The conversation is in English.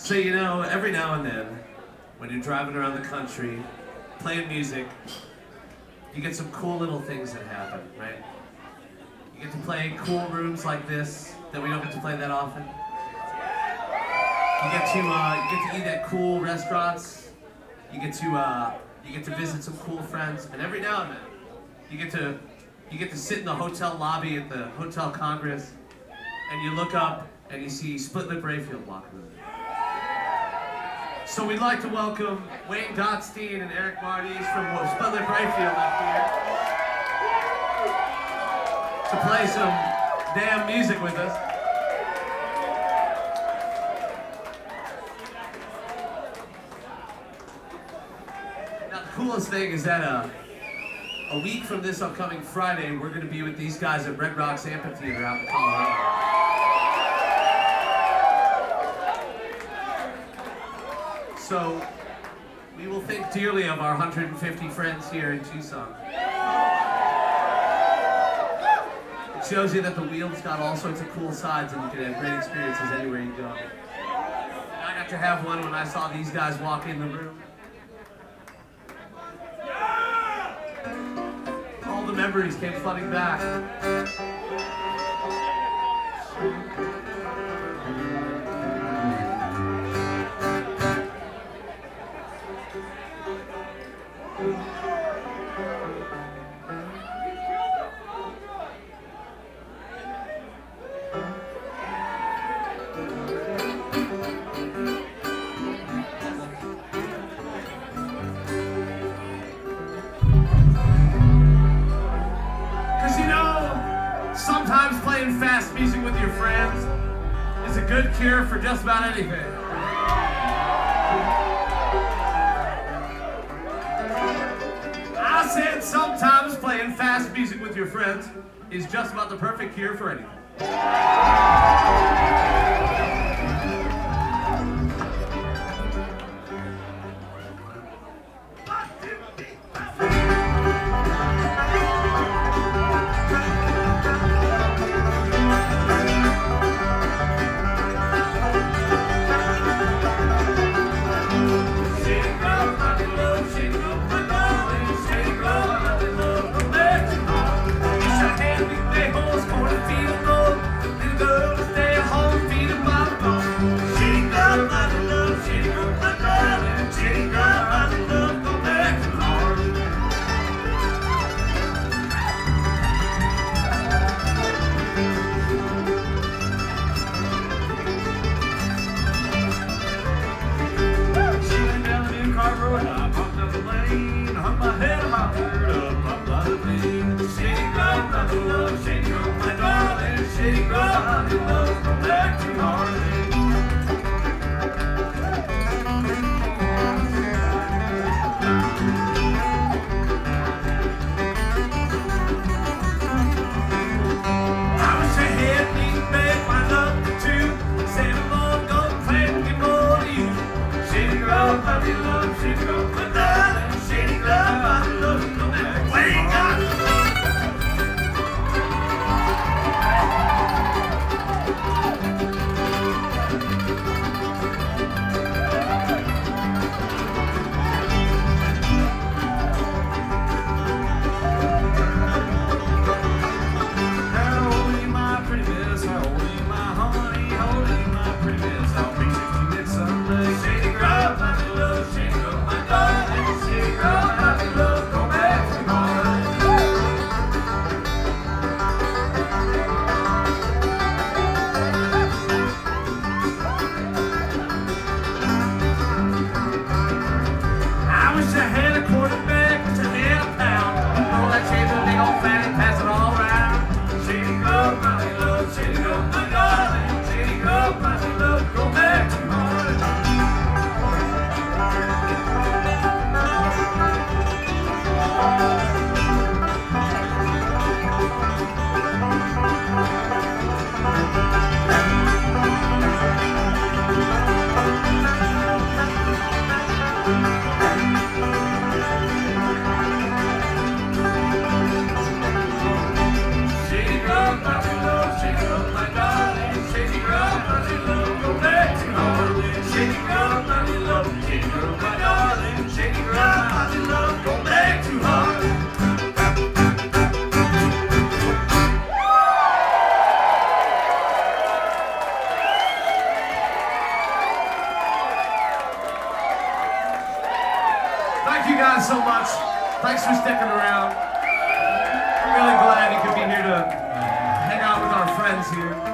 So, you know, every now and then, when you're driving around the country, playing music, you get some cool little things that happen, right? You get to play cool rooms like this that we don't get to play that often. You get to eat at cool restaurants. You get to visit some cool friends, and every now and then, you get to sit in the hotel lobby at the Hotel Congress, and you look up and you see Split Lip Rayfield walking in. So we'd like to welcome Wayne Gottstein and Eric Martys from Split Lip Rayfield up here to play some damn music with us. Now the coolest thing is that a week from this upcoming Friday, we're going to be with these guys at Red Rocks Amphitheater out in Colorado. So, we will think dearly of our 150 friends here in Tucson. It shows you that the Wheel's got all sorts of cool sides and you can have great experiences anywhere you go. And I got to have one when I saw these guys walk in the room. All the memories came flooding back. Sometimes playing fast music with your friends is a good cure for just about anything. I said sometimes playing fast music with your friends is just about the perfect cure for anything. you so much. Thanks for sticking around. Really glad you could be here to hang out with our friends here.